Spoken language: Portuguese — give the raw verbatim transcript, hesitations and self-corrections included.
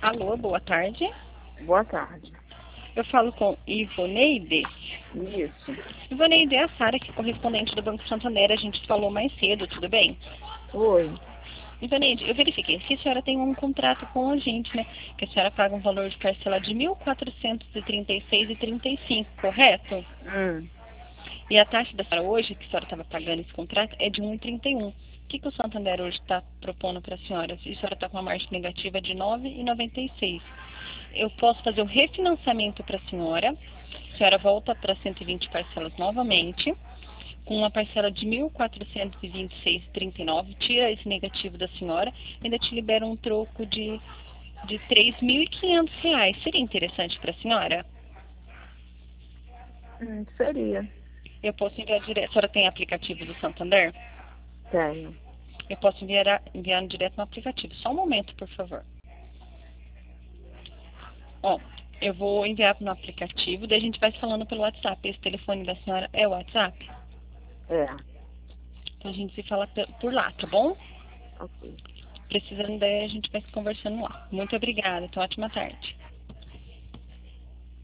Alô, boa tarde. Boa tarde. Eu falo com Ivoneide. Isso. Ivoneide é a Sara, que é correspondente do Banco Santander. A gente falou mais cedo, tudo bem? Oi. Ivoneide, eu verifiquei que a senhora tem um contrato com a gente, né? Que a senhora paga um valor de parcela de mil quatrocentos e trinta e seis reais e trinta e cinco centavos, correto? Hum. E a taxa da senhora hoje, que a senhora estava pagando esse contrato, é de um vírgula trinta e um. O que, que o Santander hoje está propondo para a senhora? A senhora está com uma margem negativa de nove reais e noventa e seis centavos. Eu posso fazer o refinanciamento para a senhora. A senhora volta para cento e vinte parcelas novamente, com uma parcela de mil quatrocentos e vinte e seis reais e trinta e nove centavos, tira esse negativo da senhora, ainda te libera um troco de, de três mil e quinhentos reais. Seria interessante para a senhora? Hum, seria. Eu posso enviar direto. A senhora tem aplicativo do Santander? Tenho. Eu posso enviar, enviar direto no aplicativo. Só um momento, por favor. Ó, eu vou enviar no aplicativo, daí a gente vai falando pelo WhatsApp. Esse telefone da senhora é o WhatsApp? É. Então a gente se fala pe- por lá, tá bom? Ok. Precisando daí a gente vai se conversando lá. Muito obrigada. Então, ótima tarde.